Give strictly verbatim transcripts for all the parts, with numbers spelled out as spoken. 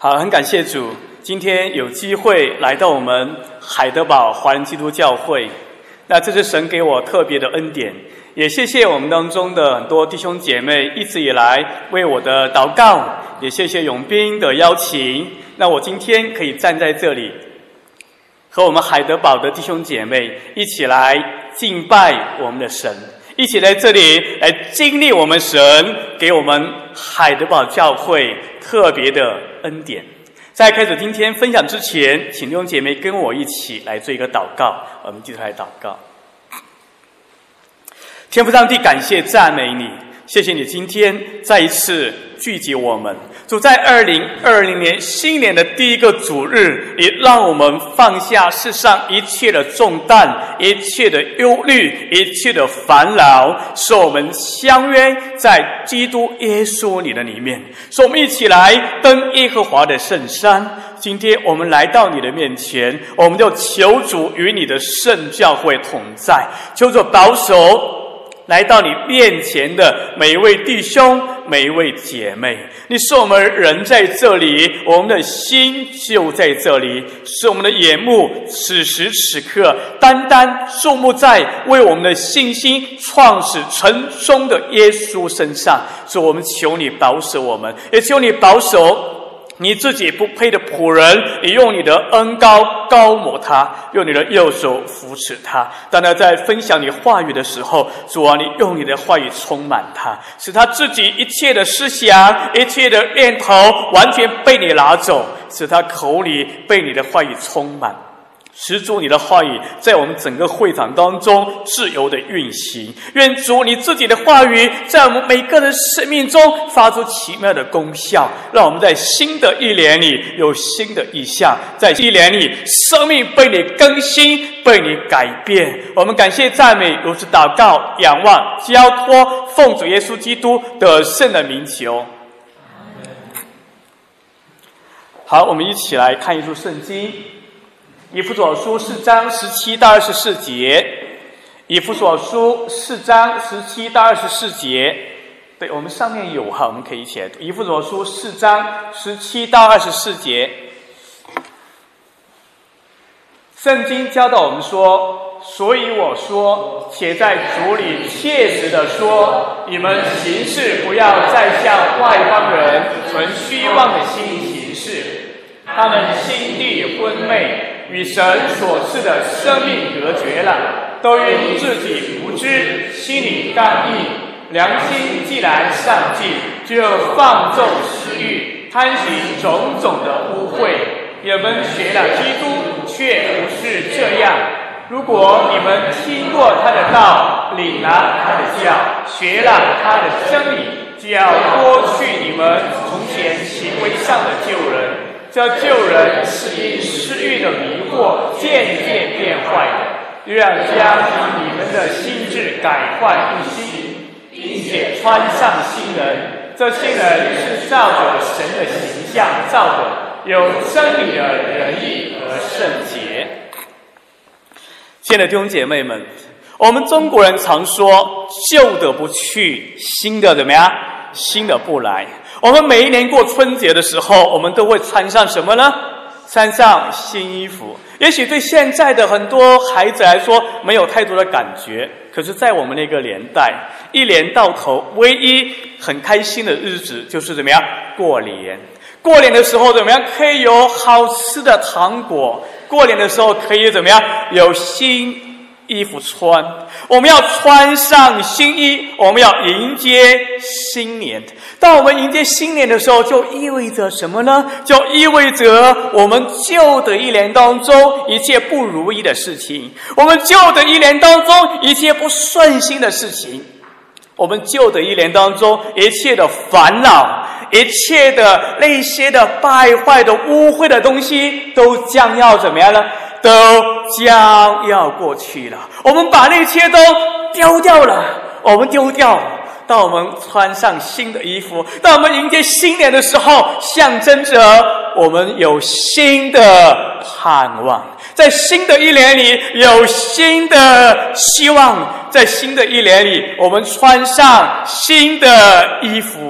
好，很感谢主，今天有机会来到我们海德堡华人基督教会，那这是神给我特别的恩典，也谢谢我们当中的很多弟兄姐妹一直以来为我的祷告，也谢谢永斌的邀请，那我今天可以站在这里，和我们海德堡的弟兄姐妹一起来敬拜我们的神，一起在这里来经历我们神给我们海德堡教会特别的恩典。在开始今天分享之前，请弟兄姐妹跟我一起来做一个祷告，我们继续来祷告。天父上帝，感谢赞美你，谢谢你今天再一次聚集我们。主，在二零二零年新年的第一个主日，也让我们放下世上一切的重担，一切的忧虑，一切的烦恼，使我们相约在基督耶稣你的里面，使我们一起来登耶和华的圣山。今天我们来到你的面前，我们就求主与你的圣教会同在，求主保守来到你面前的每一位弟兄，每一位姐妹，你使我们人在这里，我们的心就在这里，使我们的眼目此时此刻单单注目在为我们的信心创始成终的耶稣身上。主，我们求你保守我们，也求你保守你自己不配的仆人，你用你的恩膏膏抹他，用你的右手扶持他。当他在分享你话语的时候，主啊，你用你的话语充满他，使他自己一切的思想，一切的念头完全被你拿走，使他口里被你的话语充满，使主你的话语在我们整个会场当中自由的运行。愿主你自己的话语在我们每个人生命中发出奇妙的功效，让我们在新的一年里有新的意象，在一年里生命被你更新，被你改变。我们感谢赞美，如此祷告仰望交托，奉主耶稣基督的圣的名求。好，我们一起来看一处圣经，以弗所书四章十七到二十四节，以弗所书四章十七到二十四节，对，我们上面有哈，我们可以一起来读。以弗所书四章十七到二十四节，圣经教导我们说，所以我说，且在主里切实的说，你们行事不要再像外邦人存虚妄的心行事，他们心地昏昧，与神所赐的生命隔绝了，都因自己无知，心里刚硬，良心既然丧尽，就放纵私欲，贪行种种的污秽。你们学了基督，却不是这样。如果你们听过他的道，领了他的教，学了他的真理，就要脱去你们从前行为上的旧人。这旧人是因私欲的迷惑渐渐变坏的，又要将你们的心智改换一新，并且穿上新人。这新人是照着神的形象造的，有真理的仁义和圣洁。亲爱的弟兄姐妹们，我们中国人常说旧的不去，新的怎么样？新的不来。我们每一年过春节的时候，我们都会穿上什么呢？穿上新衣服。也许对现在的很多孩子来说没有太多的感觉，可是在我们那个年代，一年到头唯一很开心的日子就是怎么样？过年。过年的时候怎么样？可以有好吃的糖果，过年的时候可以怎么样？有新衣服穿。我们要穿上新衣，我们要迎接新年。当我们迎接新年的时候，就意味着什么呢？就意味着我们旧的一年当中一切不如意的事情，我们旧的一年当中一切不顺心的事情，我们旧的一年当中一切的烦恼，一切的那些的败坏的污秽的东西都将要怎么样呢？都将要过去了。我们把那些都丢掉了，我们丢掉了。当我们穿上新的衣服，当我们迎接新年的时候，象征着我们有新的盼望，在新的一年里有新的希望，在新的一年里我们穿上新的衣服，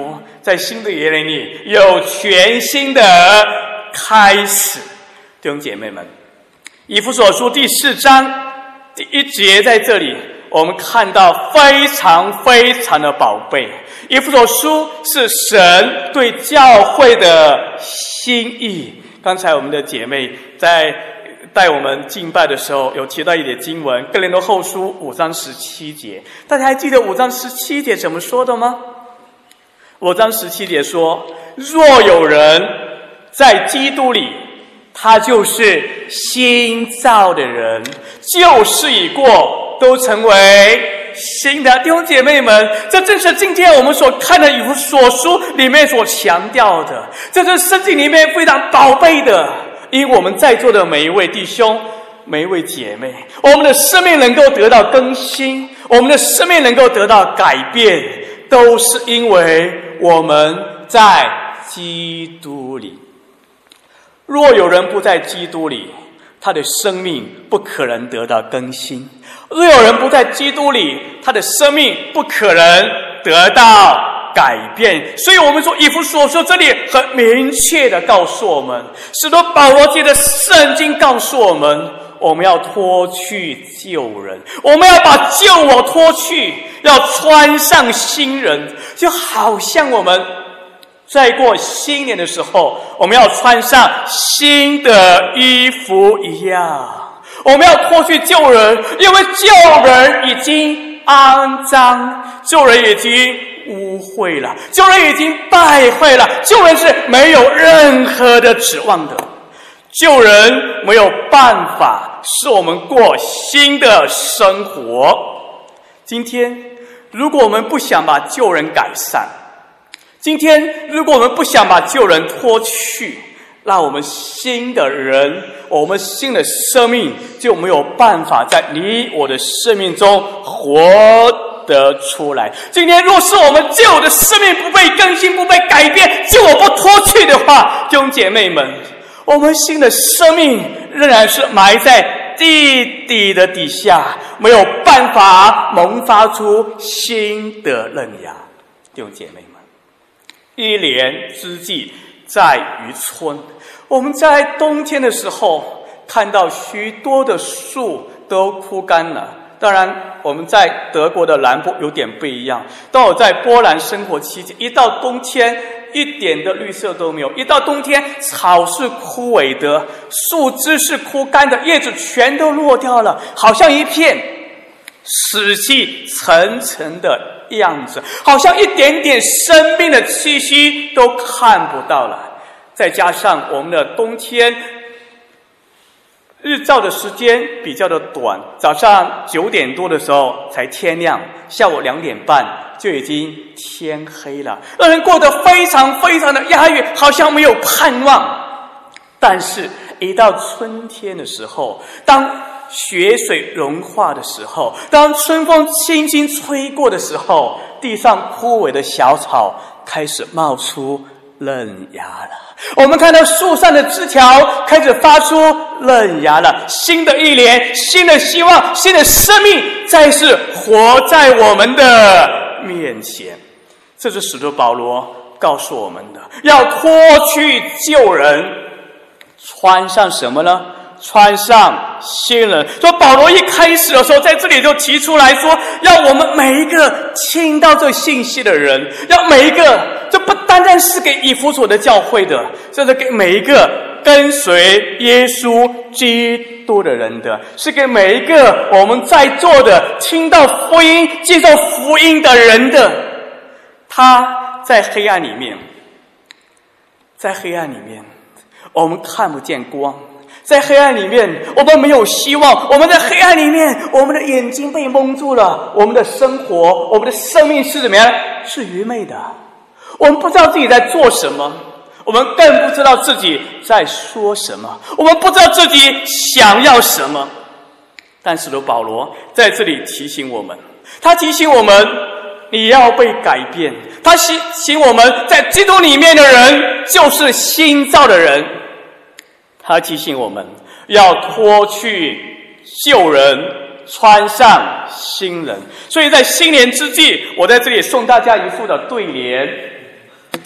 在新的一年里有全新的开始。弟兄姐妹们，以弗所书第四章第一节在这里我们看到非常非常的宝贝。以弗所书是神对教会的心意。刚才我们的姐妹在带我们敬拜的时候有提到一点经文，哥林多后书五章十七节，大家还记得五章十七节怎么说的吗？五章十七节说，若有人在基督里，他就是新造的人，旧事已过，都成为新的。弟兄姐妹们，这正是今天我们所看的以弗所书里面所强调的，这是圣经里面非常宝贝的。因为我们在座的每一位弟兄每一位姐妹，我们的生命能够得到更新，我们的生命能够得到改变，都是因为我们在基督里。若有人不在基督里，他的生命不可能得到更新；若有人不在基督里，他的生命不可能得到改变。所以我们说以弗所书这里很明确的告诉我们，使徒保罗借着圣经告诉我们，我们要脱去旧人，我们要把旧我脱去，要穿上新人。就好像我们在过新年的时候，我们要穿上新的衣服一样，我们要脱去旧人，因为旧人已经肮脏，旧人已经污秽了，旧人已经败坏了，旧人是没有任何的指望的，旧人没有办法使我们过新的生活。今天如果我们不想把旧人改善，今天如果我们不想把旧人脱去，那我们新的人，我们新的生命就没有办法在你我的生命中活得出来。今天若是我们旧的生命不被更新，不被改变，旧我不脱去的话，弟兄姐妹们，我们新的生命仍然是埋在地底的底下，没有办法萌发出新的嫩芽。弟兄姐妹们，一年之计在于春，我们在冬天的时候看到许多的树都枯干了。当然我们在德国的南部有点不一样，当我在波兰生活期间，一到冬天一点的绿色都没有，一到冬天草是枯萎的，树枝是枯干的，叶子全都落掉了，好像一片死气沉沉的样子，好像一点点生命的气息都看不到了。再加上我们的冬天日照的时间比较的短，早上九点多的时候才天亮，下午两点半就已经天黑了，让人过得非常非常的压抑，好像没有盼望。但是一到春天的时候，当雪水融化的时候，当春风轻轻吹过的时候，地上枯萎的小草开始冒出嫩芽了，我们看到树上的枝条开始发出嫩芽了，新的一年，新的希望，新的生命再次活在我们的面前。这是使徒保罗告诉我们的，要脱去旧人，穿上什么呢？穿上新人。所以保罗一开始的时候在这里就提出来说，要我们每一个听到这信息的人，要每一个，这不单单是给以弗所的教会的，这是给每一个跟随耶稣基督的人的，是给每一个我们在座的听到福音接受福音的人的。他在黑暗里面，在黑暗里面我们看不见光，在黑暗里面我们没有希望，我们在黑暗里面我们的眼睛被蒙住了，我们的生活，我们的生命是怎么样？是愚昧的，我们不知道自己在做什么，我们更不知道自己在说什么，我们不知道自己想要什么。但使徒保罗在这里提醒我们，他提醒我们你要被改变，他提醒我们在基督里面的人就是新造的人，他提醒我们要脱去旧人，穿上新人。所以在新年之际，我在这里送大家一副的对联，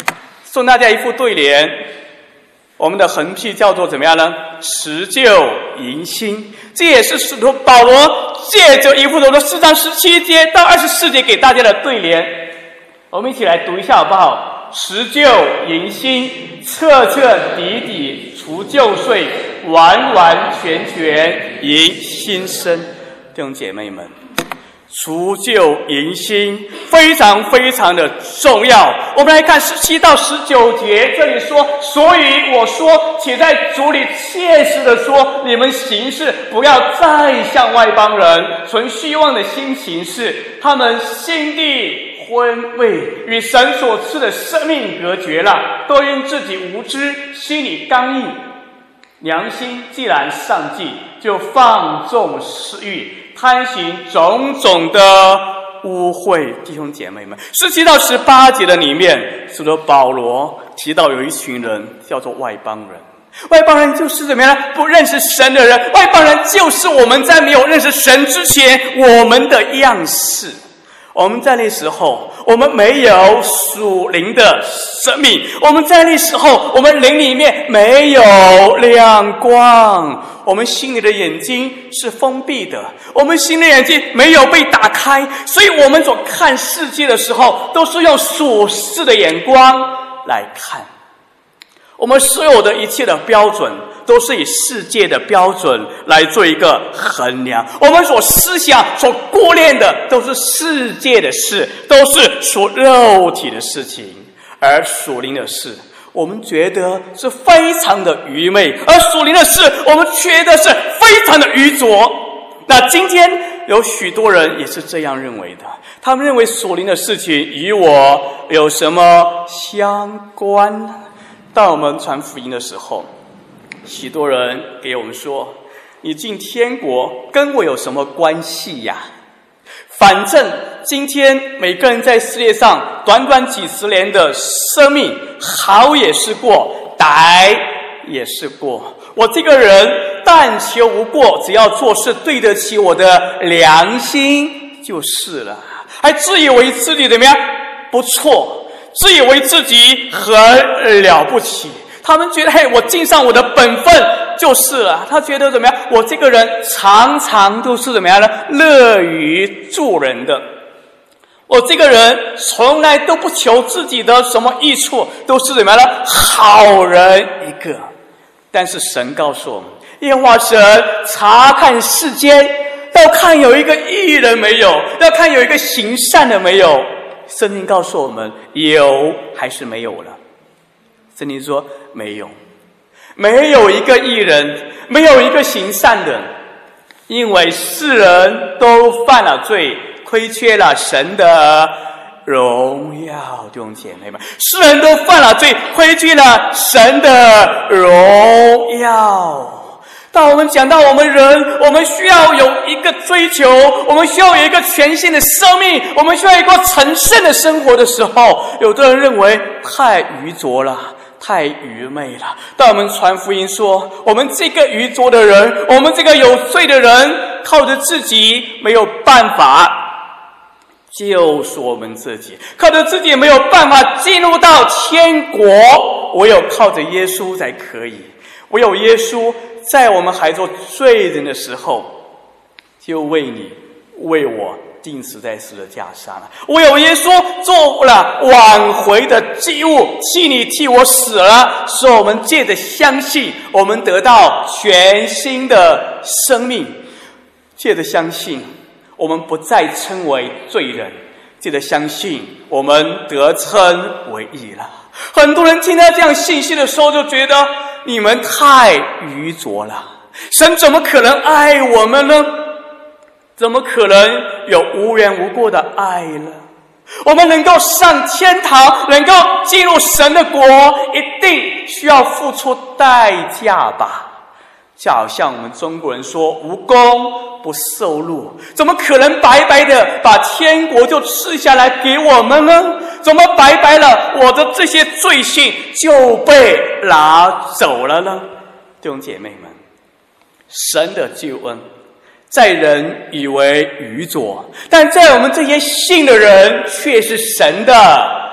送大家一副对联，我们的横批叫做怎么样呢？持旧迎新。这也是使徒保罗借着以弗所的四章十七节到二十四节给大家的对联，我们一起来读一下好不好？持旧迎新，彻彻底底除旧岁，完完全全迎新生。弟兄姐妹们，除旧迎新非常非常的重要。我们来看十七到十九节，这里说，所以我说，且在主里切实的说，你们行事不要再像外邦人，存虚妄的心行事，他们心地昏昧，与神所赐的生命隔绝了，都因自己无知，心里刚硬，良心既然丧尽，就放纵私欲，贪行种种的污秽。弟兄姐妹们，十七到十八节的里面，使徒保罗提到有一群人叫做外邦人。外邦人就是怎么样呢？不认识神的人。外邦人就是我们在没有认识神之前我们的样式。我们在那时候，我们没有属灵的生命，我们在那时候，我们灵里面没有亮光，我们心里的眼睛是封闭的，我们心里的眼睛没有被打开，所以我们所看世界的时候，都是用属世的眼光来看。我们所有的一切的标准都是以世界的标准来做一个衡量，我们所思想所顾念的都是世界的事，都是属肉体的事情，而属灵的事我们觉得是非常的愚昧，而属灵的事我们觉得是非常的愚拙。那今天有许多人也是这样认为的，他们认为属灵的事情与我有什么相关呢？当我们传福音的时候，许多人给我们说，你进天国跟我有什么关系呀？反正今天每个人在世界上短短几十年的生命，好也是过，歹也是过，我这个人但求无过，只要做事对得起我的良心就是了。还自以为自己怎么样不错，自以为自己很了不起，他们觉得嘿，我尽上我的本分就是了。他觉得怎么样？我这个人常常都是怎么样呢？乐于助人的。我这个人从来都不求自己的什么益处，都是怎么样呢？好人一个。但是神告诉我们，耶和华神查看世间，要看有一个义人没有，要看有一个行善的没有。圣经告诉我们，有还是没有了？圣经说没有，没有一个义人，没有一个行善的，因为世人都犯了罪，亏缺了神的荣耀。弟兄姐妹们，世人都犯了罪，亏缺了神的荣耀。当我们讲到我们人，我们需要有一个追求，我们需要有一个全新的生命，我们需要一个成圣的生活的时候，有的人认为太愚拙了，太愚昧了。当我们传福音说，我们这个愚拙的人，我们这个有罪的人，靠着自己没有办法救赎我们自己，靠着自己没有办法进入到天国，唯有靠着耶稣才可以。唯有耶稣在我们还做罪人的时候，就为你为我钉死在十字架上了。唯有耶稣做了挽回的祭物，替你替我死了，使我们借着相信，我们得到全新的生命。借着相信，我们不再称为罪人，借着相信，我们得称为义了。很多人听到这样信息的时候，就觉得你们太愚拙了，神怎么可能爱我们呢？怎么可能有无缘无故的爱呢？我们能够上天堂，能够进入神的国，一定需要付出代价吧？就好像我们中国人说无功不受禄，怎么可能白白的把天国就赐下来给我们呢？怎么白白了我的这些罪性就被拿走了呢？弟兄姐妹们，神的救恩在人以为愚拙，但在我们这些信的人却是神的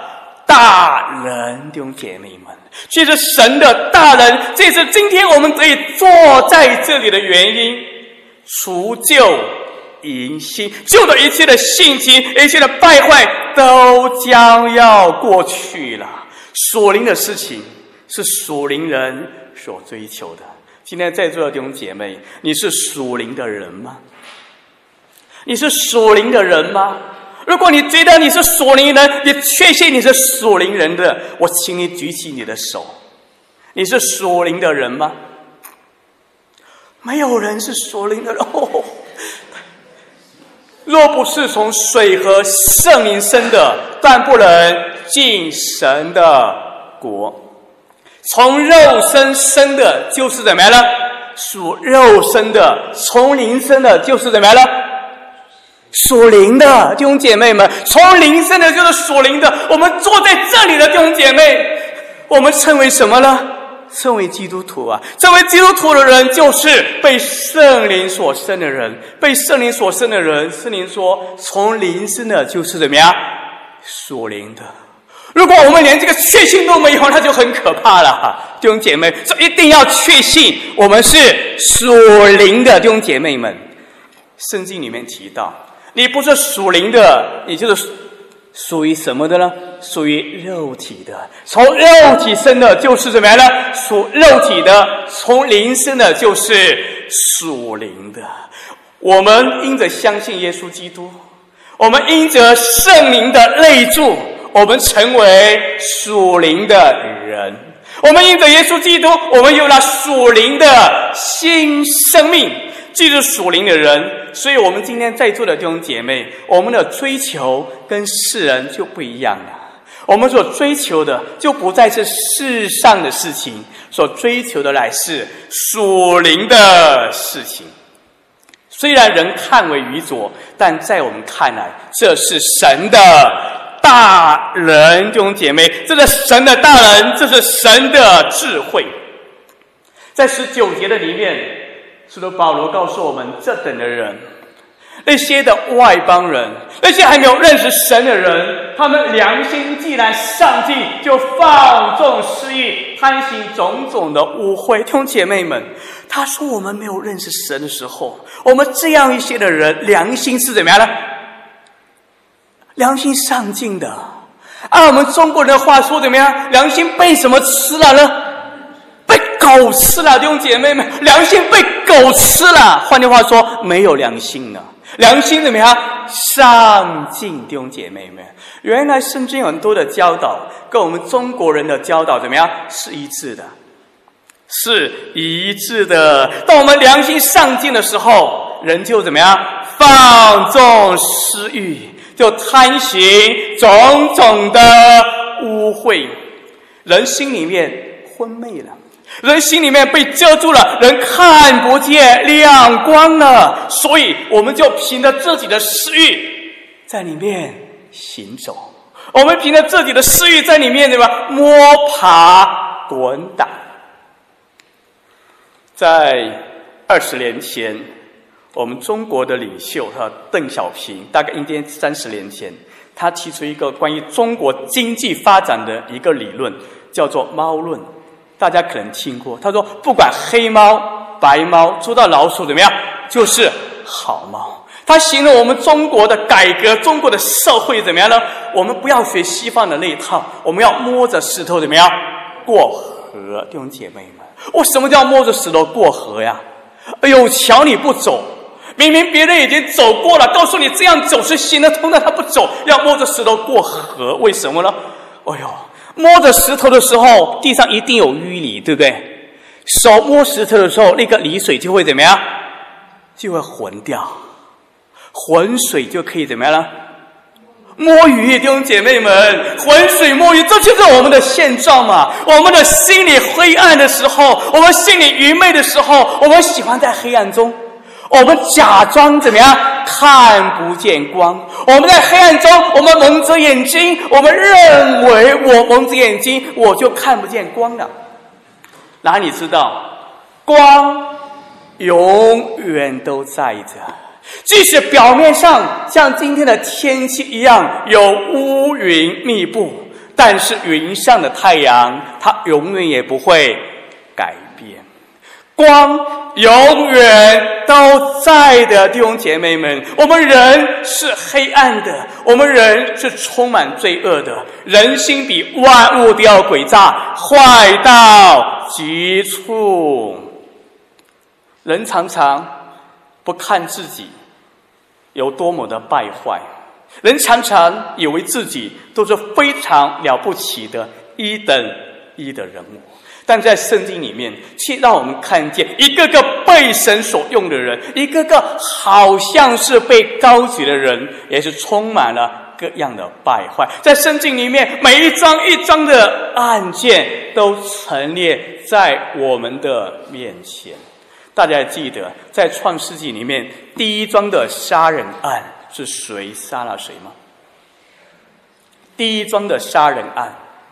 大人，弟兄姐妹们，这是神的大人，这是今天我们可以坐在这里的原因。除旧迎新，旧的一切的性情，一切的败坏都将要过去了。属灵的事情是属灵人所追求的。今天在座的弟兄姐妹，你是属灵的人吗？你是属灵的人吗？如果你觉得你是属灵人，你确信你是属灵人的，我请你举起你的手。你是属灵的人吗？没有人是属灵的人。哦，若不是从水和圣灵生的，断不能进神的国。从肉身生的就是怎么样呢？属肉身的。从灵生的就是怎么样呢？属灵的。弟兄姐妹们，从灵生的就是属灵的。我们坐在这里的弟兄姐妹，我们称为什么呢？称为基督徒啊！成为基督徒的人，就是被圣灵所生的人。被圣灵所生的人，圣灵说，从灵生的就是怎么样？属灵的。如果我们连这个确信都没有，那就很可怕了。弟兄姐妹，所以一定要确信我们是属灵的。弟兄姐妹们，圣经里面提到，你不是属灵的，你就是属于什么的呢？属于肉体的。从肉体生的就是怎么样呢？属肉体的。从灵生的就是属灵的。我们因着相信耶稣基督，我们因着圣灵的内住，我们成为属灵的人。我们因着耶稣基督，我们有了属灵的新生命，既是属灵的人。所以我们今天在座的弟兄姐妹，我们的追求跟世人就不一样了。我们所追求的就不再是世上的事情，所追求的乃是属灵的事情。虽然人看为愚拙，但在我们看来，这是神的大人。弟兄姐妹，这是神的大人，这是神的智慧。在十九节的里面，使徒保罗告诉我们，这等的人，那些的外邦人，那些还没有认识神的人，他们良心既然上进，就放纵私欲，贪行种种的污秽。弟兄姐妹们，他说我们没有认识神的时候，我们这样一些的人，良心是怎么样呢？良心上进的。按我们中国人的话说怎么样？良心被什么吃了呢？被狗吃了。弟兄姐妹们，良心被狗吃了。换句话说，没有良心了。良心怎么样？上进。弟兄姐妹们，原来圣经很多的教导跟我们中国人的教导怎么样？是一致的，是一致的。当我们良心上进的时候，人就怎么样？放纵私欲，就贪行种种的污秽。人心里面昏昧了，人心里面被遮住了，人看不见亮光了，所以我们就凭着自己的私欲在里面行走，我们凭着自己的私欲在里面对吧？摸爬滚打。在二十年前，我们中国的领袖邓小平，大概应该三十年前，他提出一个关于中国经济发展的一个理论，叫做猫论。大家可能听过，他说不管黑猫白猫捉到老鼠怎么样，就是好猫。他形容我们中国的改革，中国的社会怎么样呢？我们不要学西方的那一套，我们要摸着石头怎么样过河。弟兄姐妹们，为什么叫摸着石头过河呀？有桥你不走，明明别人已经走过了，告诉你这样走是行得通的，他不走，要摸着石头过河。为什么呢？哎呦，摸着石头的时候，地上一定有淤泥，对不对？手摸石头的时候，那个泥水就会怎么样？就会浑掉，浑水就可以怎么样呢？摸鱼。弟兄姐妹们，浑水摸鱼，这就是我们的现状嘛。我们的心里灰暗的时候，我们心里愚昧的时候，我们喜欢在黑暗中，我们假装怎么样？看不见光。我们在黑暗中，我们蒙着眼睛，我们认为我蒙着眼睛，我就看不见光了。哪里知道光永远都在着，即使表面上像今天的天气一样有乌云密布， 但是云上的太阳，它永远也不会改变。光永远都在的，弟兄姐妹们，我们人是黑暗的，我们人是充满罪恶的，人心比万物都要诡诈，坏到极处。人常常不看自己有多么的败坏，人常常以为自己都是非常了不起的一等一的人物，但在圣经里面却让我们看见一个个被神所用的人，一个个好像是被高举的人，也是充满了各样的败坏。在圣经里面每一章一章的案件都陈列在我们的面前。大家还记得在创世纪里面第一章的杀人案是谁杀了谁吗？第一章的杀人案，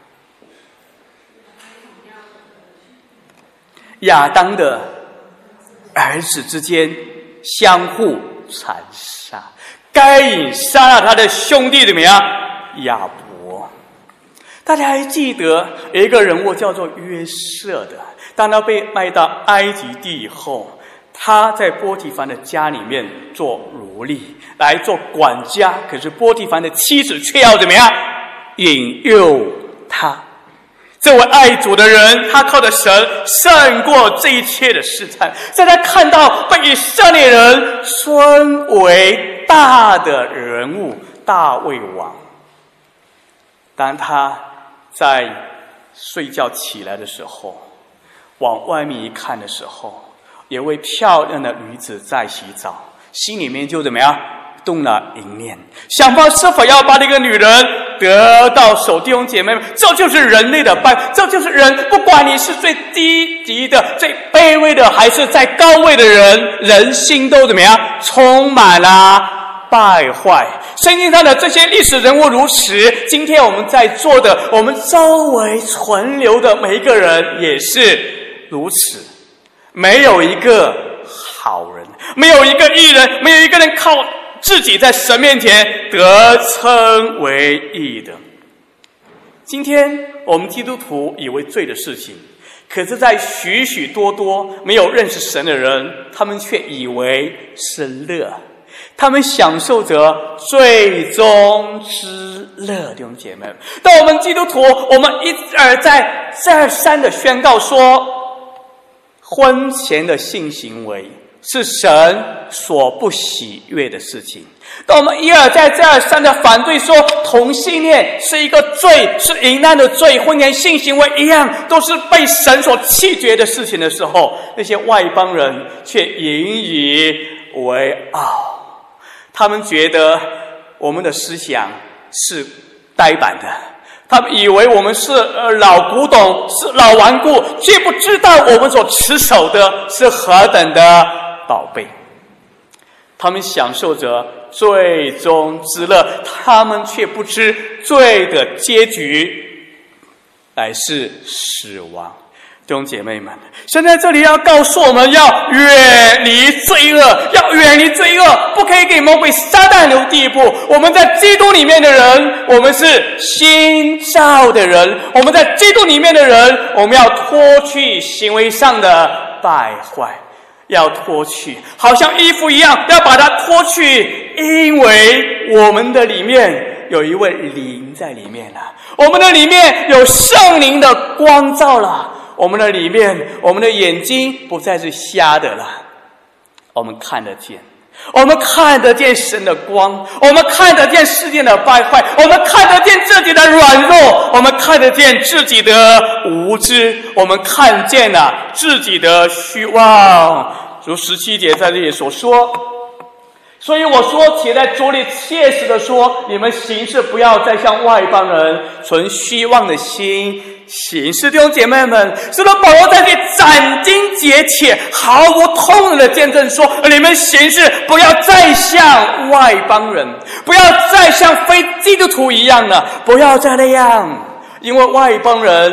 亚当的儿子之间相互残杀，该隐杀了他的兄弟怎么样？亚伯。大家还记得有一个人物叫做约瑟的，当他被卖到埃及地以后，他在波提凡的家里面做奴隶，来做管家，可是波提凡的妻子却要怎么样？引诱他。这位爱主的人，他靠着神胜过这一切的试探，在他看到被以色列人尊为大的人物大卫王，当他在睡觉起来的时候，往外面一看的时候，有位漂亮的女子在洗澡，心里面就怎么样？动了淫念，想法是否要把这个女人得到手。弟兄姐妹们，这就是人类的败，这就是人，不管你是最低级的、最卑微的，还是在高位的人，人心都怎么样？充满了败坏。圣经上的这些历史人物如此，今天我们在座的，我们周围存留的每一个人也是如此。没有一个好人，没有一个义人，没有一个人靠自己在神面前得称为义的。今天我们基督徒以为罪的事情，可是在许许多多没有认识神的人，他们却以为是乐，他们享受着罪中之乐。弟兄姐妹，当我们基督徒，我们一而再再而三的宣告说，婚前的性行为是神所不喜悦的事情。当我们一而再再而三的反对说同性恋是一个罪，是淫乱的罪，婚前性行为一样都是被神所弃绝的事情的时候，那些外邦人却引以为傲。他们觉得我们的思想是呆板的，他们以为我们是呃老古董，是老顽固，却不知道我们所持守的是何等的宝贝。他们享受着罪中之乐，他们却不知罪的结局乃是死亡。弟兄姐妹们，神在这里要告诉我们，要远离罪恶，要远离罪恶，不可以给魔鬼撒旦留地步。我们在基督里面的人，我们是新造的人，我们在基督里面的人，我们要脱去行为上的败坏，要脱去，好像衣服一样，要把它脱去，因为我们的里面有一位灵在里面了，我们的里面有圣灵的光照了，我们的里面，我们的眼睛不再是瞎的了，我们看得见，我们看得见神的光，我们看得见世界的败坏，我们看得见自己的软弱，我们看得见自己的无知，我们看见了自己的虚妄。如十七节在这里所说，所以我说，且在主里切实的说，你们行事不要再像外邦人存虚妄的心行事。弟兄姐妹们，使徒保罗在这里斩钉截铁、毫无痛恨的见证说，你们行事不要再像外邦人，不要再像非基督徒一样了，不要再那样，因为外邦人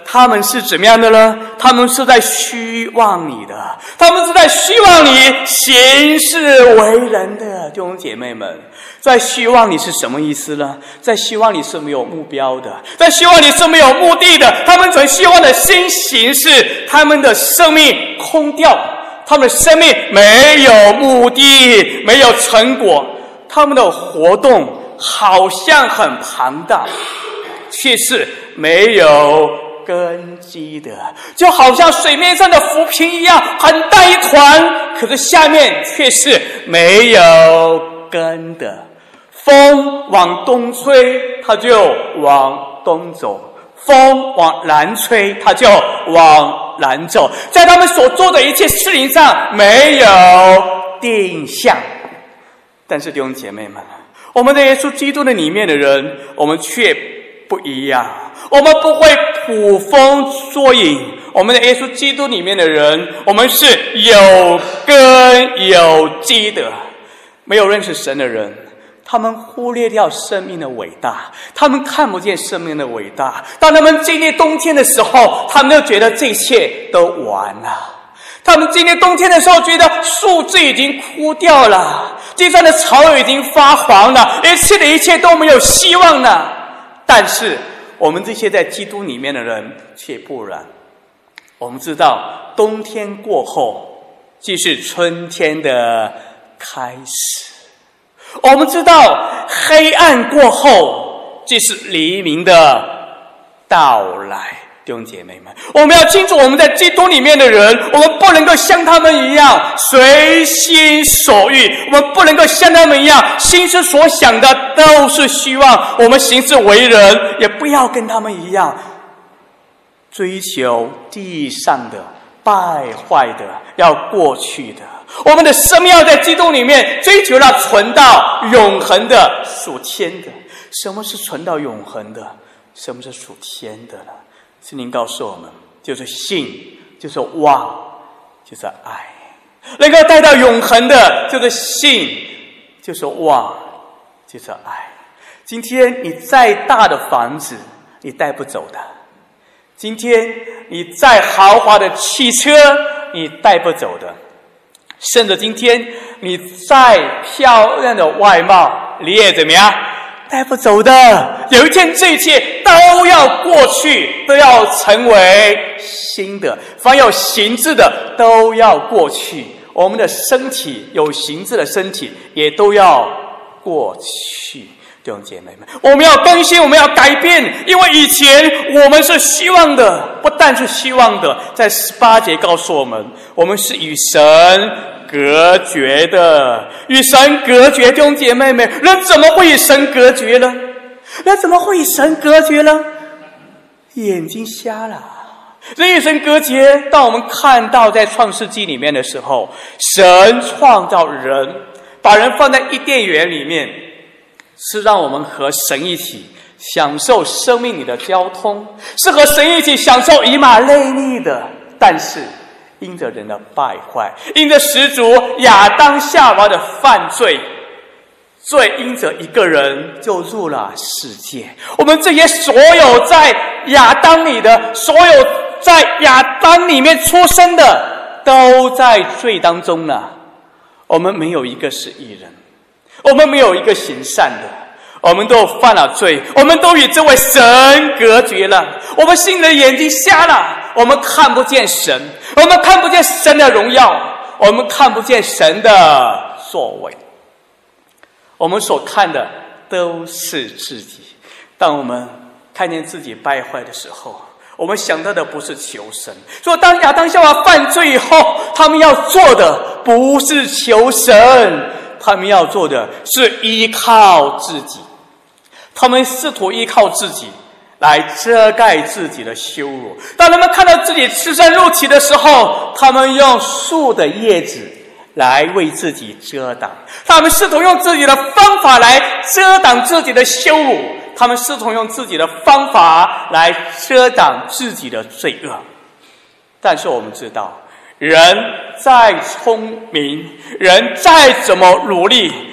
他们是怎么样的呢？他们是在虚妄你的，他们是在虚妄你行事为人的。弟兄姐妹们，在虚妄你是什么意思呢？在虚妄你是没有目标的，在虚妄你是没有目的的。他们存虚妄的心行事，他们的生命空掉，他们的生命没有目的，没有成果，他们的活动好像很庞大，却是没有根基的，就好像水面上的浮萍一样，很大一团，可是下面却是没有根的。风往东吹，它就往东走；风往南吹，它就往南走。在他们所做的一切事情上没有定向。但是弟兄姐妹们，我们在耶稣基督的里面的人，我们却不一样。我们不会捕风捉影，我们在耶稣基督里面的人，我们是有根有基的。没有认识神的人，他们忽略掉生命的伟大，他们看不见生命的伟大。当他们经历冬天的时候，他们就觉得这一切都完了。他们经历冬天的时候，觉得树枝已经枯掉了，地上的草已经发黄了，一切的一切都没有希望了。但是我们这些在基督里面的人却不然。我们知道冬天过后即是春天的开始，我们知道黑暗过后即是黎明的到来。弟兄姐妹们，我们要清楚，我们在基督里面的人，我们不能够像他们一样随心所欲，我们不能够像他们一样心思所想的都是虚妄，我们行事为人也不要跟他们一样追求地上的败坏的要过去的。我们的生命要在基督里面追求到存到永恒的属天的。什么是存到永恒的？什么是属天的呢？圣经告诉我们，就是信，就是望，就是爱。能够带到永恒的就是信，就是望，就是爱。今天你再大的房子你带不走的，今天你再豪华的汽车你带不走的，甚至今天你再漂亮的外貌你也怎么样带不走的。有一天这一切都要过去，都要成为新的。凡有形质的都要过去，我们的身体有形质的身体也都要过去。弟兄姐妹们，我们要更新，我们要改变，因为以前我们是虚妄的，不但是虚妄的，在十八节告诉我们，我们是与神隔绝的，与神隔绝。弟兄姐妹们，人怎么会与神隔绝呢？人怎么会与神隔绝呢？眼睛瞎了。人与神隔绝，当我们看到在创世纪里面的时候，神创造人，把人放在伊甸园里面，是让我们和神一起享受生命里的交通，是和神一起享受以马内利的。但是因着人的败坏，因着始祖亚当夏娃的犯罪，罪因着一个人就入了世界。我们这些所有在亚当里的，所有在亚当里面出生的，都在罪当中了。我们没有一个是义人，我们没有一个行善的，我们都犯了罪，我们都与这位神隔绝了。我们心里的眼睛瞎了，我们看不见神，我们看不见神的荣耀，我们看不见神的作为。我们所看的都是自己。当我们看见自己败坏的时候，我们想到的不是求神。所以当亚当夏娃犯罪以后，他们要做的不是求神，他们要做的是依靠自己。他们试图依靠自己来遮盖自己的羞辱。当他们看到自己赤身露体的时候，他们用树的叶子来为自己遮挡，他们试图用自己的方法来遮挡自己的羞辱，他们试图用自己的方法来遮挡自己的罪恶。但是我们知道，人再聪明，人再怎么努力，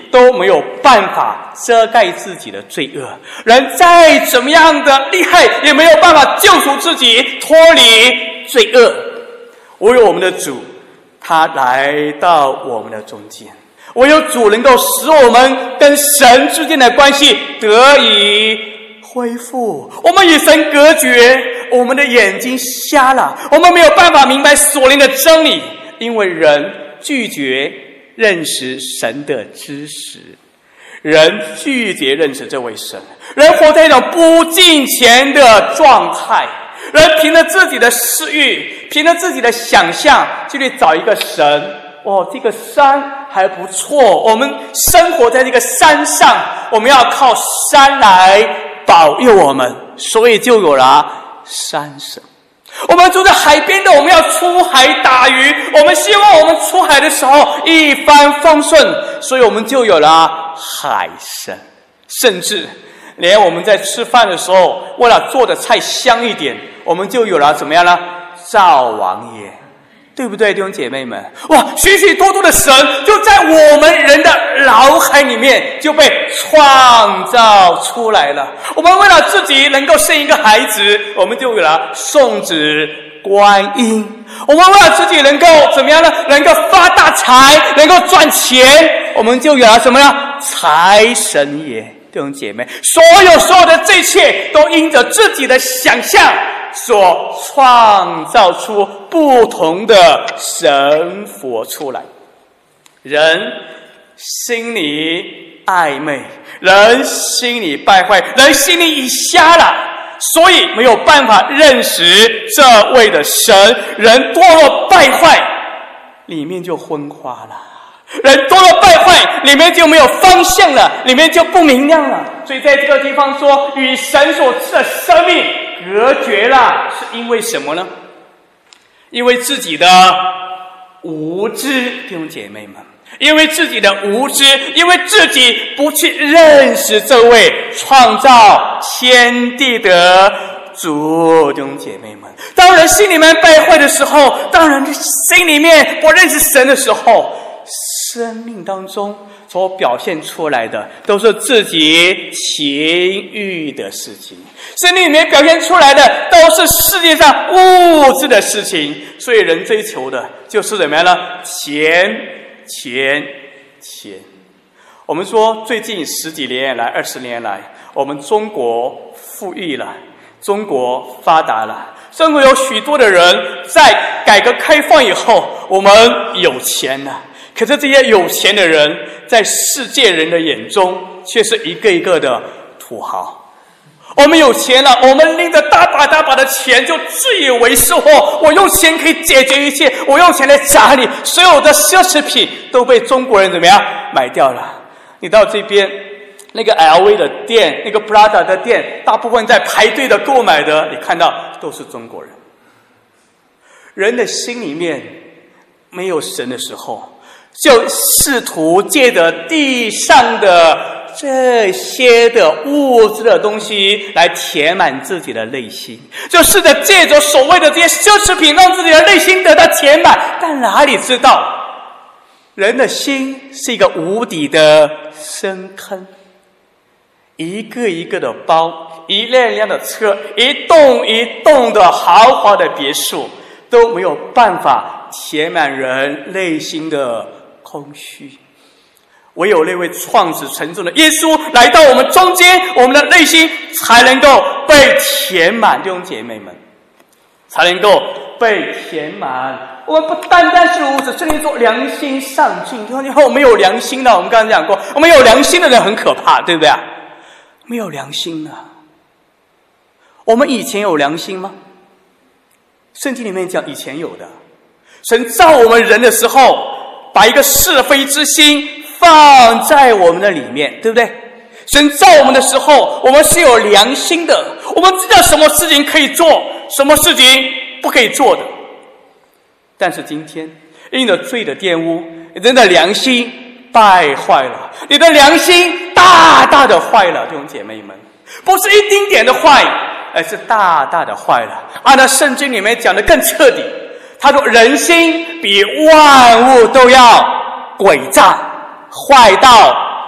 都没有办法遮盖自己的罪恶。人再怎么样的厉害，也没有办法救赎自己脱离罪恶。唯有我们的主，他来到我们的中间，唯有主能够使我们跟神之间的关系得以恢复。我们与神隔绝，我们的眼睛瞎了，我们没有办法明白所灵的真理，因为人拒绝认识神的知识，人拒绝认识这位神，人活在一种不敬虔的状态，人凭着自己的私欲，凭着自己的想象，就去找一个神。哦，这个山还不错，我们生活在这个山上，我们要靠山来保佑我们，所以就有了山神。我们住在海边的，我们要出海打鱼，我们希望我们出海的时候一帆风顺，所以我们就有了海神。甚至连我们在吃饭的时候，为了做的菜香一点，我们就有了怎么样呢？灶王爷，对不对，弟兄姐妹们？哇，许许多多的神就在我们人的脑海里面就被创造出来了。我们为了自己能够生一个孩子，我们就有了送子观音。我们为了自己能够怎么样呢？能够发大财，能够赚钱，我们就有了什么呢？财神爷。弟兄姐妹，所有所有的这一切都因着自己的想象所创造出不同的神佛出来。人心里暧昧，人心里败坏，人心里已瞎了，所以没有办法认识这位的神。人堕落败坏，里面就昏花了，人堕落败坏，里面就没有方向了，里面就不明亮了。所以在这个地方说，与神所赐的生命隔绝了，是因为什么呢？因为自己的无知，弟兄姐妹们，因为自己的无知，因为自己不去认识这位创造天地的主。弟兄姐妹们，当人心里面败坏的时候，当人心里面不认识神的时候，生命当中所表现出来的都是自己情欲的事情，生命里面表现出来的都是世界上物质的事情。所以人追求的就是怎么样呢？钱钱钱。我们说最近十几年来二十年来，我们中国富裕了，中国发达了，中国有许多的人在改革开放以后，我们有钱了。可是这些有钱的人在世界人的眼中却是一个一个的土豪。我们有钱了，我们拎着大把大把的钱，就自以为是哦，我用钱可以解决一切，我用钱来砸你，所有的奢侈品都被中国人怎么样买掉了。你到这边那个 L V 的店，那个 Prada 的店，大部分在排队的购买的，你看到都是中国人。人的心里面没有神的时候，就试图借着地上的这些的物质的东西来填满自己的内心，就试着借着所谓的这些奢侈品让自己的内心得到填满。但哪里知道人的心是一个无底的深坑，一个一个的包，一辆辆的车，一栋一栋的豪华的别墅，都没有办法填满人内心的空虚。唯有那位创始成终的耶稣来到我们中间，我们的内心才能够被填满。弟兄姐妹们，才能够被填满。我们不单单是如此，圣经说良心上进。你看我们有良心的，我们刚才讲过，我们有良心的人很可怕，对不对啊？没有良心的，我们以前有良心吗？圣经里面讲以前有的。神造我们人的时候，把一个是非之心放在我们的里面，对不对？神造我们的时候，我们是有良心的，我们知道什么事情可以做，什么事情不可以做的。但是今天因着罪的玷污，人的良心败坏了，你的良心大大的坏了。弟兄姐妹们，不是一丁点的坏，而是大大的坏了。按照圣经里面讲的更彻底，他说人心比万物都要诡诈，坏到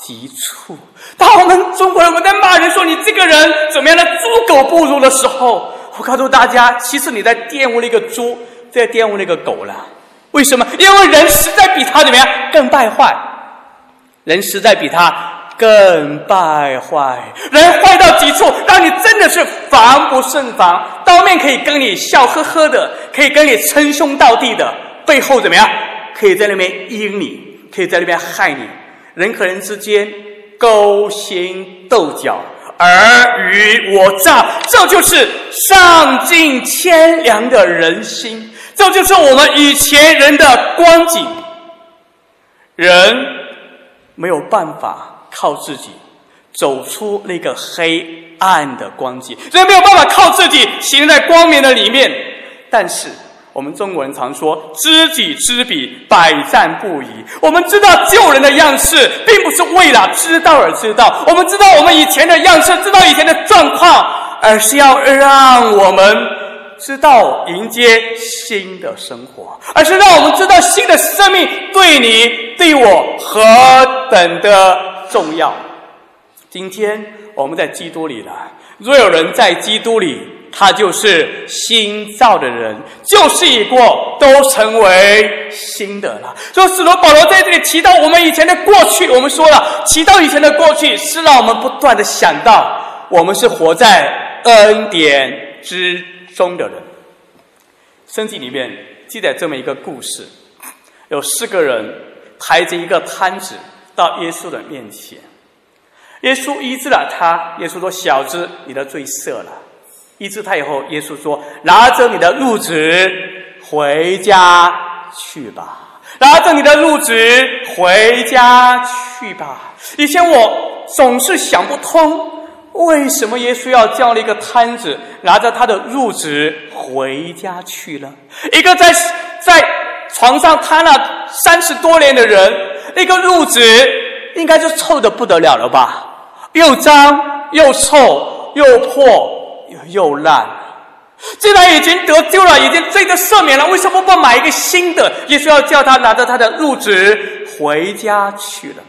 急处。当我们中国人我们在骂人说你这个人怎么样的猪狗不如的时候，我告诉大家，其实你在玷污了一个猪，在玷污了一个狗了。为什么？因为人实在比他怎么样更败坏，人实在比他更败坏，人坏到极处，让你真的是防不胜防。当面可以跟你笑呵呵的，可以跟你称兄道弟的，背后怎么样？可以在那边阴你，可以在那边害你。人和人之间勾心斗角，尔虞我诈，这就是丧尽天良的人心，这就是我们以前人的光景。人没有办法靠自己走出那个黑暗的光景，人没有办法靠自己行在光明的里面。但是我们中国人常说知己知彼，百战不移。我们知道救人的样式并不是为了知道而知道，我们知道我们以前的样式，知道以前的状况，而是要让我们知道迎接新的生活，而是让我们知道新的生命对你对我何等的重要。今天我们在基督里了，若有人在基督里，他就是新造的人，旧事已过，都成为新的了。所以使徒保罗在这里提到我们以前的过去，我们说了，提到以前的过去是让我们不断的想到我们是活在恩典之中的人。圣经里面记载这么一个故事，有四个人抬着一个摊子到耶稣的面前，耶稣医治了他。耶稣说：小子，你的罪赦了。医治他以后，耶稣说：拿着你的褥子回家去吧，拿着你的褥子回家去吧。以前我总是想不通，为什么耶稣要叫了一个摊子拿着他的褥子回家去了？一个在在床上瘫了三十多年的人，那个褥子应该就臭得不得了了吧？又脏又臭又破又烂，既然已经得救了，已经罪得赦免了，为什么不买一个新的？耶稣要叫他拿着他的褥子回家去了。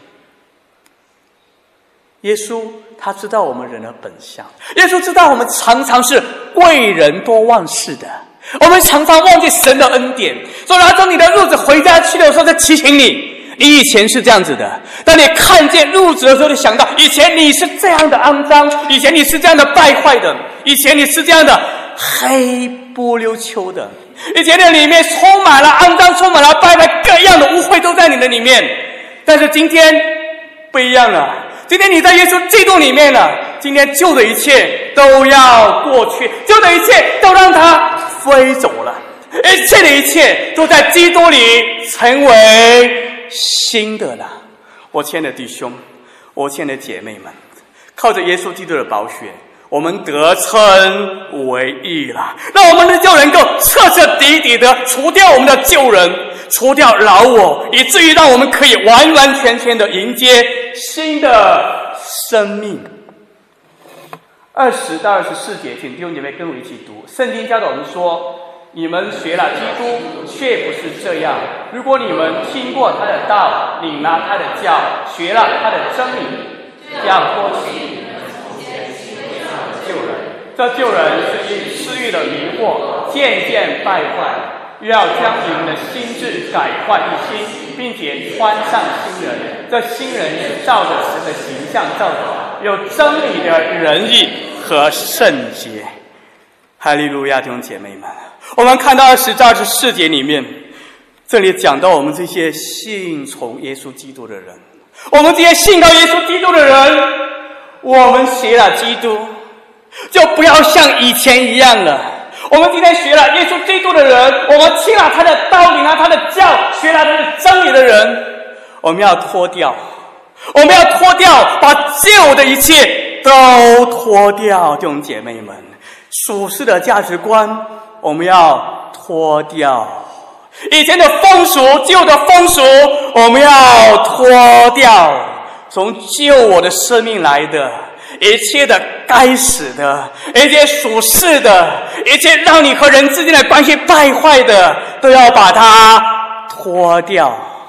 耶稣他知道我们人的本相，耶稣知道我们常常是贵人多忘事的，我们常常忘记神的恩典。所以拿着你的褥子回家去的时候，在提醒你，你以前是这样子的。当你看见褥子的时候，就想到以前你是这样的肮脏，以前你是这样的败坏的，以前你是这样的黑不溜秋的，以前的里面充满了肮脏，充满了败坏，各样的污秽都在你的里面。但是今天不一样了，今天你在耶稣基督里面了，今天旧的一切都要过去，旧的一切都让它飞走了，一切的一切都在基督里成为新的了。我亲爱的弟兄，我亲爱的姐妹们，靠着耶稣基督的宝血，我们得称为义了。那我们就能够彻彻底底的除掉我们的旧人，除掉老我，以至于让我们可以完完全全的迎接新的生命。二十到二十四节，请弟兄姐妹跟我一起读。圣经教导我们说，你们学了基督，却不是这样。如果你们听过他的道，领了他的教，学了他的真理，这样过去救人。这救人是因私欲的迷惑渐渐败坏，又要将你们的心智改换一新，并且穿上新人。这新人是照着神的形象造的，有真理的仁义和圣洁。哈利路亚，弟兄姐妹们，我们看到二十到二十四节里面，这里讲到我们这些信从耶稣基督的人，我们这些信靠耶稣基督的人，我们学了基督，就不要像以前一样了。我们今天学了耶稣基督的人，我们听了他的道，领了他的教，学了他的真理的人，我们要脱掉，我们要脱掉，把旧的一切都脱掉。弟兄姐妹们，属世的价值观我们要脱掉，以前的风俗，旧的风俗我们要脱掉，从救我的生命来的一切的该死的，一切属世的，一切让你和人之间的关系败坏的，都要把它脱掉。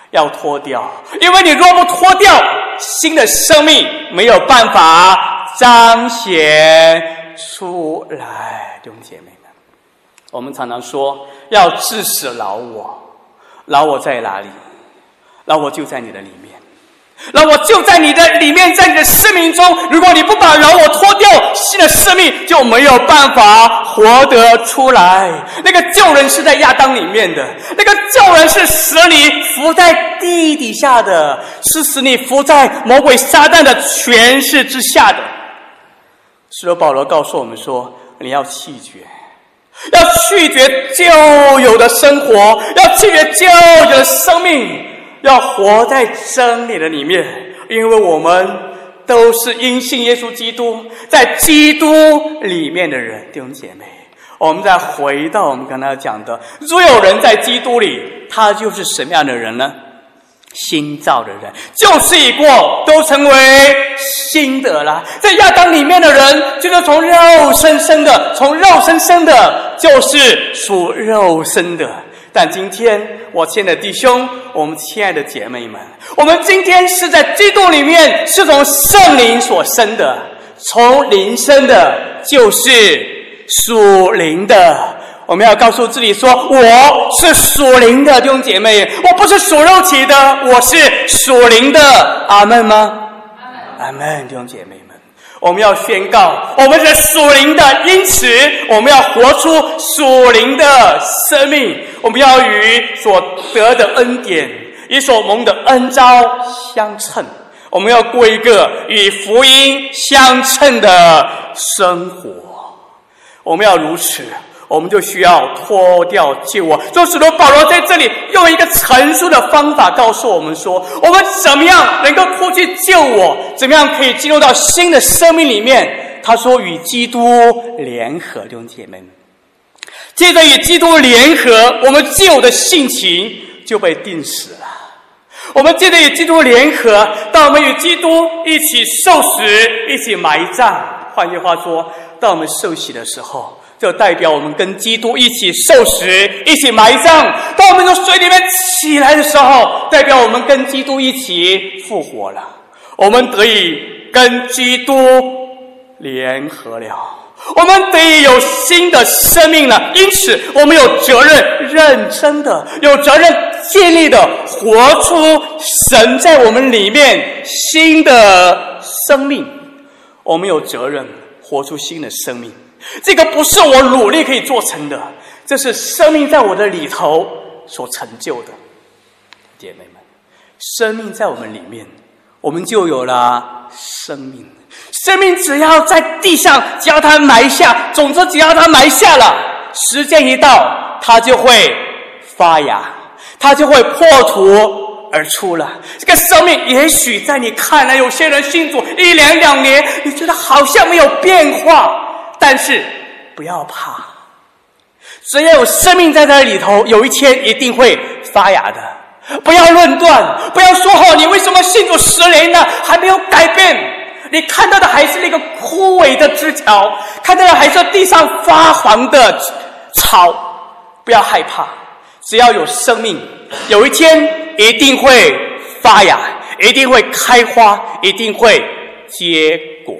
要脱掉，因为你若不脱掉，新的生命没有办法彰显出来。弟兄姐妹们，我们常常说要治死老我，老我在哪里？老我就在你的里面，老我就在你的里面，在你的生命中。如果你不把老我脱掉，新的生命就没有办法活得出来。那个旧人是在亚当里面的，那个旧人是使你伏在地底下的，是使你伏在魔鬼撒旦的权势之下的。使徒保罗告诉我们说，你要弃绝，要拒绝旧有的生活，要拒绝旧有的生命，要活在真理的里面。因为我们都是因信耶稣基督，在基督里面的人。弟兄姐妹，我们再回到我们刚才讲的，若有人在基督里，他就是什么样的人呢？新造的人，旧事已过，都成为新的了。在亚当里面的人，就是从肉身生的，从肉身生的，就是属肉身的。但今天，我亲爱的弟兄，我们亲爱的姐妹们，我们今天是在基督里面，是从圣灵所生的，从灵生的，就是属灵的。我们要告诉自己说，我是属灵的。弟兄姐妹，我不是属肉体的，我是属灵的。阿们吗？阿们。弟兄姐妹们，我们要宣告我们是属灵的，因此我们要活出属灵的生命。我们要与所得的恩典，与所蒙的恩召相称。我们要过一个与福音相称的生活。我们要如此，我们就需要脱掉旧我。所以使徒保罗在这里用一个陈述的方法告诉我们说，我们怎么样能够脱去旧我，怎么样可以进入到新的生命里面。他说与基督联合。弟兄姐妹们，接着与基督联合，我们旧有的性情就被钉死了。我们接着与基督联合，当我们与基督一起受死，一起埋葬。换句话说，当我们受洗的时候，就代表我们跟基督一起受死，一起埋葬。当我们从水里面起来的时候，代表我们跟基督一起复活了，我们得以跟基督联合了，我们得以有新的生命了。因此我们有责任认真的，有责任建立的活出神在我们里面新的生命。我们有责任活出新的生命，这个不是我努力可以做成的，这是生命在我的里头所成就的。姐妹们，生命在我们里面，我们就有了生命。生命只要在地上，只要它埋下种子，只要它埋下了，时间一到，它就会发芽，它就会破土而出了。这个生命也许在你看来，有些人信主一年两年，你觉得好像没有变化，但是不要怕，只要有生命在这里头，有一天一定会发芽的。不要论断，不要说哦，你为什么信主十年了还没有改变？你看到的还是那个枯萎的枝条，看到的还是地上发黄的草。不要害怕，只要有生命，有一天一定会发芽，一定会开花，一定会结果。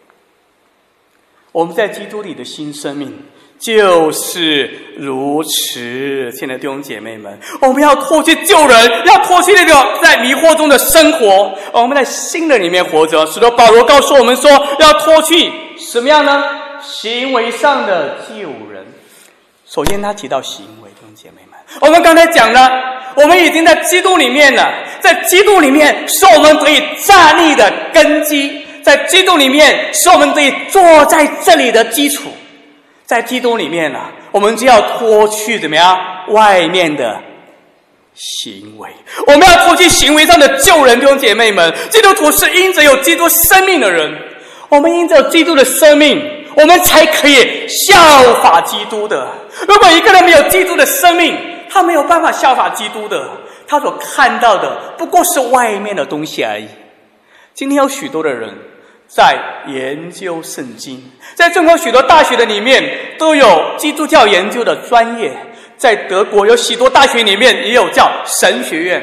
我们在基督里的新生命就是如此。亲爱的弟兄姐妹们，我们要脱去旧人，要脱去那个在迷惑中的生活，我们在新的里面活着。使徒保罗告诉我们说，要脱去什么样呢？行为上的旧人。首先他提到行为。弟兄姐妹们，我们刚才讲了，我们已经在基督里面了，在基督里面是我们可以站立的根基，在基督里面是我们可以坐在这里的基础。在基督里面啊，我们就要脱去怎么样外面的行为，我们要脱去行为上的旧人。弟兄姐妹们，基督徒是因着有基督生命的人，我们因着有基督的生命，我们才可以效法基督的。如果一个人没有基督的生命，他没有办法效法基督的，他所看到的不过是外面的东西而已。今天有许多的人在研究圣经，在中国许多大学的里面都有基督教研究的专业，在德国有许多大学里面也有叫神学院，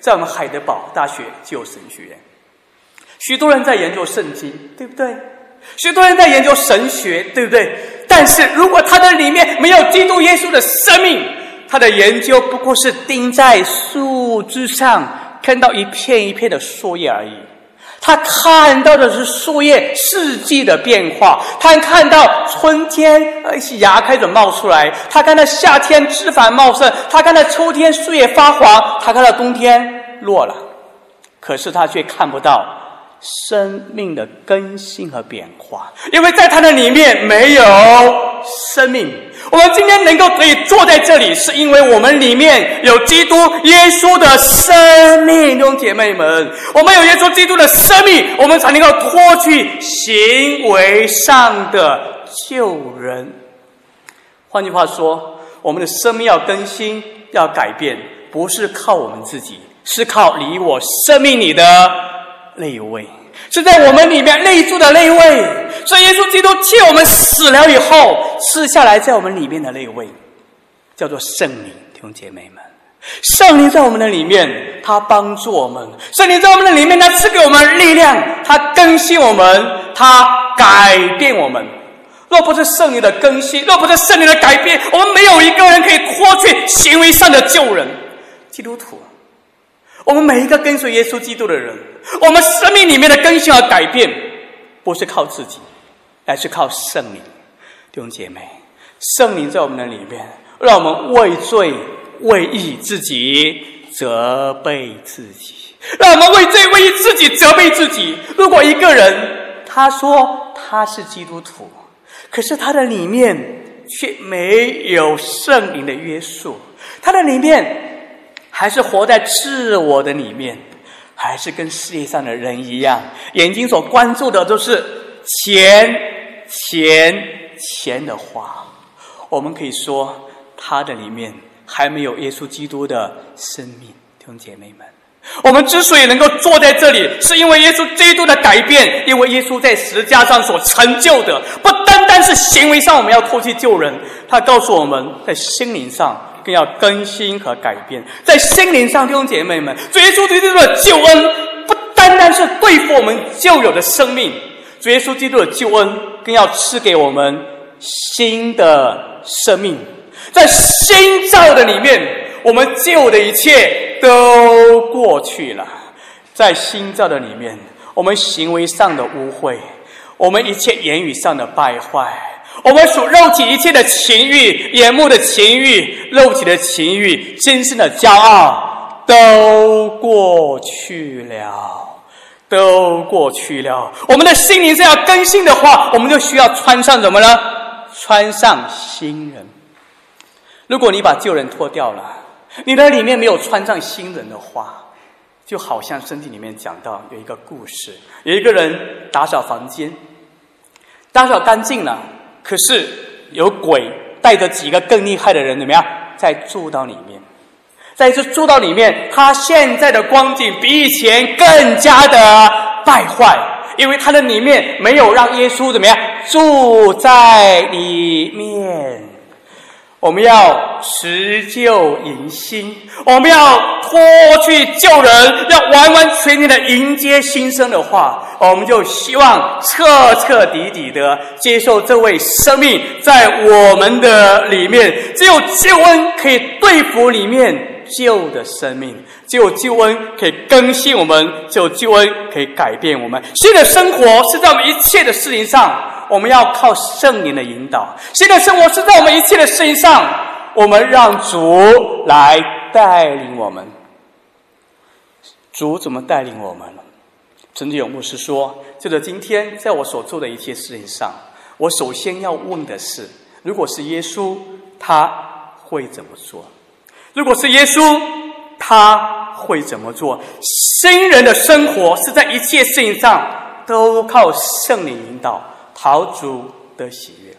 在我们海德堡大学就有神学院，许多人在研究圣经，对不对？许多人在研究神学，对不对？但是如果他的里面没有基督耶稣的生命，他的研究不过是钉在树枝上，看到一片一片的树叶而已。他看到的是树叶四季的变化，他看到春天芽开始冒出来，他看到夏天枝繁茂盛，他看到秋天树叶发黄，他看到冬天落了。可是他却看不到生命的更新和变化，因为在他的里面没有生命。我们今天能够可以坐在这里，是因为我们里面有基督耶稣的生命。弟兄姐妹们，我们有耶稣基督的生命，我们才能够脱去行为上的旧人。换句话说，我们的生命要更新，要改变，不是靠我们自己，是靠离我生命里的那一位，是在我们里面内住的那一位，所以耶稣基督替我们死了以后赐下来在我们里面的那一位，叫做圣灵。弟兄姐妹们，圣灵在我们的里面，他帮助我们，圣灵在我们的里面，他赐给我们力量，他更新我们，他改变我们。若不是圣灵的更新，若不是圣灵的改变，我们没有一个人可以脱去行为上的旧人。基督徒，我们每一个跟随耶稣基督的人，我们生命里面的更新和改变不是靠自己，而是靠圣灵。弟兄姐妹，圣灵在我们的里面，让我们为罪为义自己责备自己，让我们为罪为义自己责备自己。如果一个人他说他是基督徒，可是他的里面却没有圣灵的约束，他的里面还是活在自我的里面，还是跟世界上的人一样，眼睛所关注的都是钱钱钱的话，我们可以说他的里面还没有耶稣基督的生命。弟兄姐妹们，我们之所以能够坐在这里，是因为耶稣基督的改变，因为耶稣在十字架上所成就的，不单单是行为上我们要脱去救人，他告诉我们在心灵上更要更新和改变。在心灵上，弟兄姐妹们，主耶稣基督的救恩不单单是对付我们旧有的生命，主耶稣基督的救恩更要赐给我们新的生命。在新造的里面，我们旧的一切都过去了。在新造的里面，我们行为上的污秽，我们一切言语上的败坏，我们属肉体一切的情欲，眼目的情欲，肉体的情欲，今生的骄傲，都过去了，都过去了。我们的心灵是要更新的话，我们就需要穿上什么呢？穿上新人。如果你把旧人脱掉了，你的里面没有穿上新人的话，就好像圣经里面讲到有一个故事，有一个人打扫房间，打扫干净了，可是有鬼带着几个更厉害的人怎么样在住到里面，在这住到里面，他现在的光景比以前更加的败坏，因为他的里面没有让耶稣怎么样住在里面。我们要持旧迎新，我们要脱去旧人，要完完全全的迎接新生的话，我们就希望彻彻底底的接受这位生命在我们的里面。只有救恩可以对付里面旧的生命，只有救恩可以更新我们，只有救恩可以改变我们。新的生活是在我们一切的事情上，我们要靠圣灵的引导。新的生活是在我们一切的事情上，我们让主来带领我们。主怎么带领我们呢？陈志勇牧师说，就在今天在我所做的一切事情上，我首先要问的是，如果是耶稣，他会怎么做？如果是耶稣，他会怎么做？新人的生活是在一切事情上都靠圣灵引导，讨主的喜悦。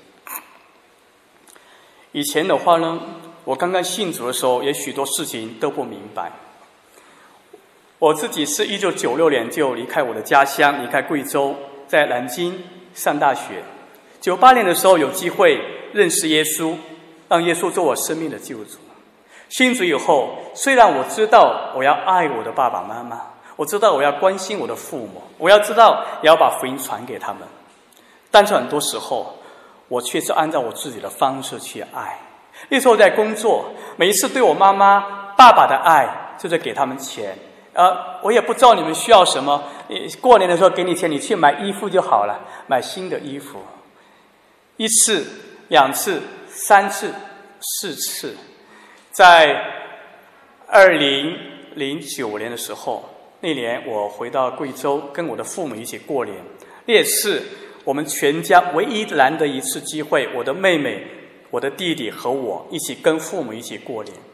以前的话呢，我刚刚信主的时候，也许多事情都不明白。我自己是一九九六年就离开我的家乡，离开贵州，在南京上大学。九八年的时候有机会认识耶稣，让耶稣做我生命的救主。 信主以后，虽然我知道我要爱我的爸爸妈妈，我知道我要关心我的父母，我要知道也要把福音传给他们，但是很多时候我却是按照我自己的方式去爱。那时候在工作，每一次对我妈妈爸爸的爱就是给他们钱，呃，我也不知道你们需要什么，过年的时候给你钱，你去买衣服就好了，买新的衣服。一次两次三次四次，在二零零九年的时候，那年我回到贵州跟我的父母一起过年，那次我们全家唯一难得一次机会，我的妹妹我的弟弟和我一起跟父母一起过年。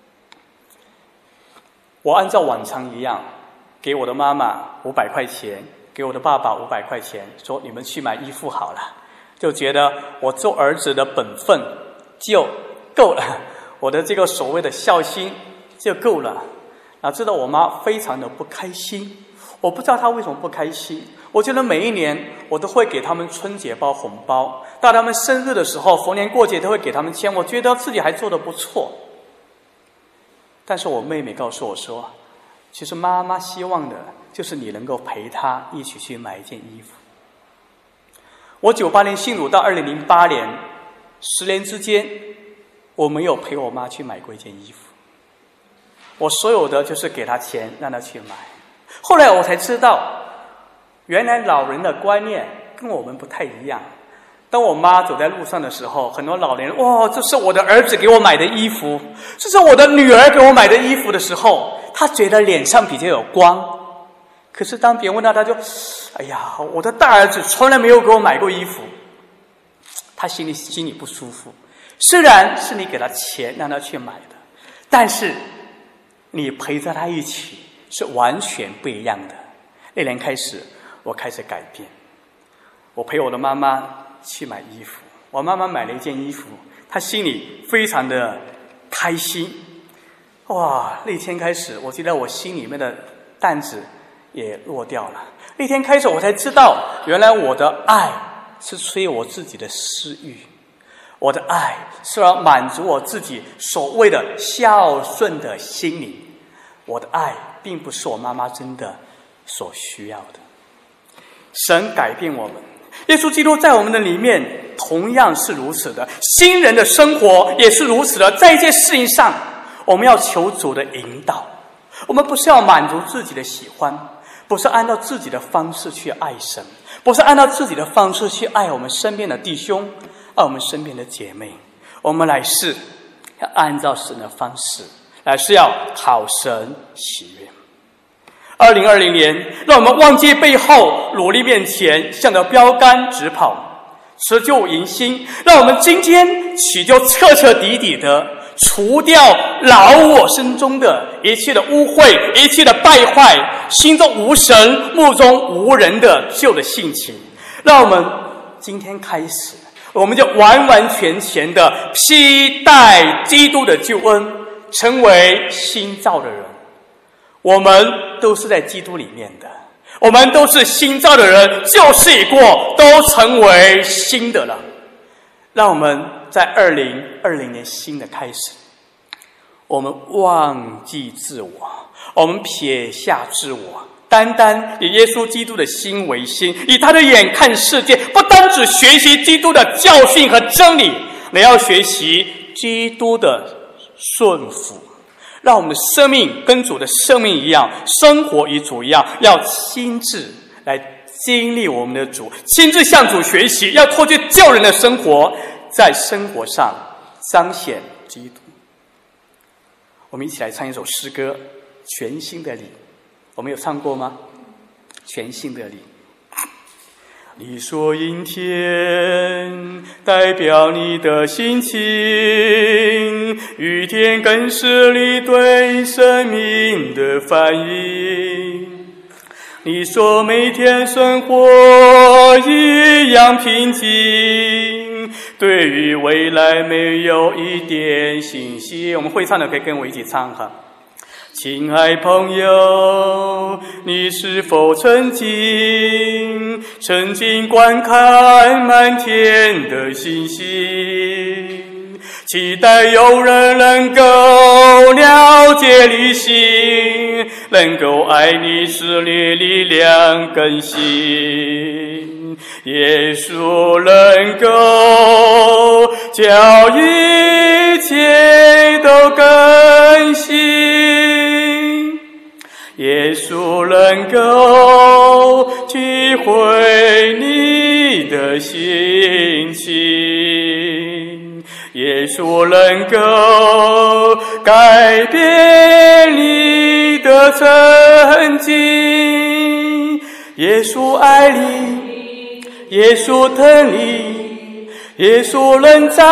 我按照往常一样给我的妈妈五百块钱，给我的爸爸五百块钱，说你们去买衣服好了，就觉得我做儿子的本分就够了，我的这个所谓的孝心就够了。哪知道我妈非常的不开心，我不知道她为什么不开心。我觉得每一年我都会给他们春节包红包，到他们生日的时候，逢年过节都会给他们钱，我觉得自己还做得不错。但是我妹妹告诉我说，其实妈妈希望的就是你能够陪她一起去买一件衣服。我九八年信主到二零零八年，十年之间，我没有陪我妈去买过一件衣服。我所有的就是给她钱，让她去买。后来我才知道，原来老人的观念跟我们不太一样。当我妈走在路上的时候，很多老年人，哇，这是我的儿子给我买的衣服，这是我的女儿给我买的衣服的时候，她觉得脸上比较有光。可是当别人问到她，就哎呀，我的大儿子从来没有给我买过衣服，她心里心里不舒服。虽然是你给他钱让他去买的，但是你陪着他一起是完全不一样的。那年开始我开始改变，我陪我的妈妈去买衣服，我妈妈买了一件衣服，她心里非常的开心。哇，那天开始我觉得我心里面的担子也落掉了。那天开始我才知道，原来我的爱是出于我自己的私欲，我的爱是要满足我自己所谓的孝顺的心灵，我的爱并不是我妈妈真的所需要的。神改变我们，耶稣基督在我们的里面同样是如此的，新人的生活也是如此的。在一些事情上，我们要求主的引导，我们不是要满足自己的喜欢，不是按照自己的方式去爱神，不是按照自己的方式去爱我们身边的弟兄，爱我们身边的姐妹，我们乃是要按照神的方式，乃是要讨神喜悦。二零二零年，让我们忘记背后，努力面前，向着标杆直跑，持旧迎新。让我们今天起就彻彻底底的除掉老我身中的一切的污秽，一切的败坏，心中无神，目中无人的旧的性情。让我们今天开始，我们就完完全全的披戴基督的救恩，成为新造的人。我们都是在基督里面的，我们都是新造的人，旧事已过，都成为新的了。让我们在二零二零年新的开始，我们忘记自我，我们撇下自我，单单以耶稣基督的心为心，以他的眼看世界。不单只学习基督的教训和真理，也要学习基督的顺服。让我们的生命跟主的生命一样，生活与主一样，要亲自来经历我们的主，亲自向主学习，要脱去旧人的生活，在生活上彰显基督。我们一起来唱一首诗歌，全新的你。我们有唱过吗？全新的你。你说阴天代表你的心情，雨天更是你对生命的反应。你说每天生活一样平静，对于未来没有一点信息。我们会唱的可以跟我一起唱哈。亲爱朋友，你是否曾经曾经观看满天的星星？ 期待有人能够了解你心，能够爱你，使你力量更新。耶稣能够叫一切都更新，耶稣能够体会你的心情，耶稣能够改变你的曾经，耶稣爱你，耶稣疼你，耶稣能造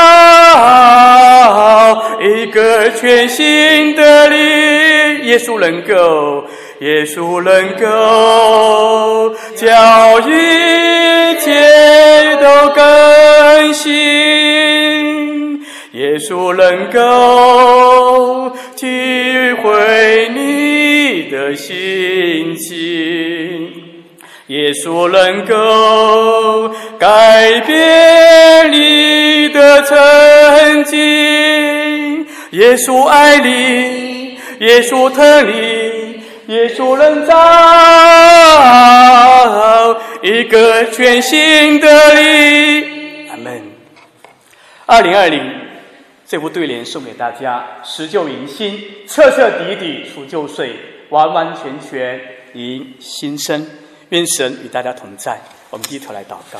一个全新的你，耶稣能够，耶稣能够叫一切都更新，耶稣能够体会你的心情，耶稣能够改变你的曾经，耶稣爱你，耶稣疼你，耶稣能造一个全新的你。阿们。二零二零这部对联送给大家，辞旧迎新，彻彻底底除旧岁，完完全全迎新生。愿神与大家同在。我们低头来祷告。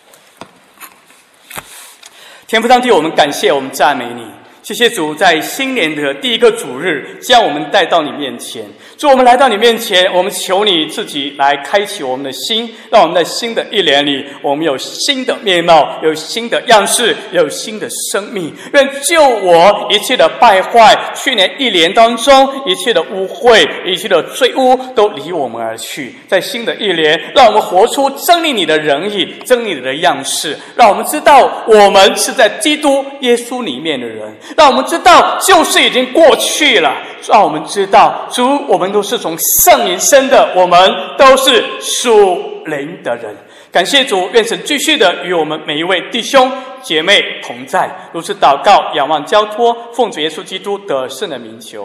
天父上帝，我们感谢，我们赞美你，谢谢主，在新年的第一个主日将我们带到你面前。主，我们来到你面前，我们求你自己来开启我们的心，让我们在新的一年里，我们有新的面貌，有新的样式，有新的生命。愿救我一切的败坏，去年一年当中一切的污秽，一切的罪污都离我们而去。在新的一年，让我们活出真理你的仁义，真理你的样式，让我们知道我们是在基督耶稣里面的人，让我们知道旧事已经过去了，让我们知道主，我们都是从圣灵生的，我们都是属灵的人。感谢主，愿神继续的与我们每一位弟兄姐妹同在。如此祷告，仰望交托，奉主耶稣基督得胜的名求。